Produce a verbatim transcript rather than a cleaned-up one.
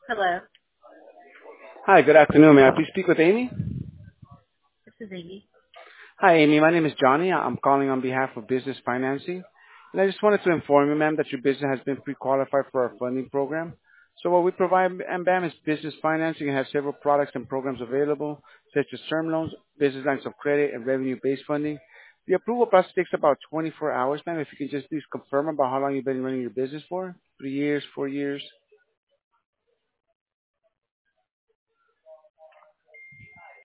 Hello, Hi, good afternoon. May I please speak with Amy? this is Amy. Hi, Amy. My name is Johnny. I'm calling on behalf of Business Financing. And I just wanted to inform you, ma'am, that your business has been pre-qualified for our funding program. So what we provide, M B A M, is business financing and has several products and programs available, such as term loans, business lines of credit, and revenue-based funding. The approval process takes about twenty-four hours, ma'am. If you can just please confirm about how long you've been running your business for, three years, four years.